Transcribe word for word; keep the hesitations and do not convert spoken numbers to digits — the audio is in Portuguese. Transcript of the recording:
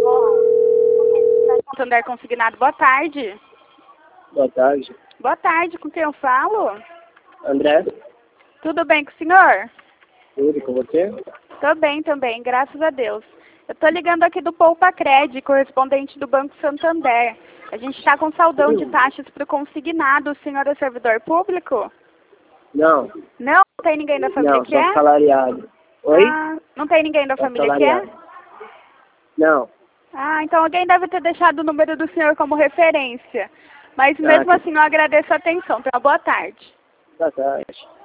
Santander Consignado, boa tarde. Boa tarde. Boa tarde, com quem eu falo? André, Tudo bem com o senhor? tudo com você? Tô bem também, graças a Deus. Eu tô ligando aqui do Poupa Cred, correspondente do Banco Santander. A gente está com saldão de taxas para o consignado. O senhor é servidor público? Não, Não? Não tem ninguém da família não, que sou é? salariado. Oi? Ah, não tem ninguém da Sou família que é? salariado. Não. Ah, então alguém deve ter deixado o número do senhor como referência. Mas Ah, mesmo tá. assim, eu agradeço a atenção. Tenha uma boa tarde. Boa tarde.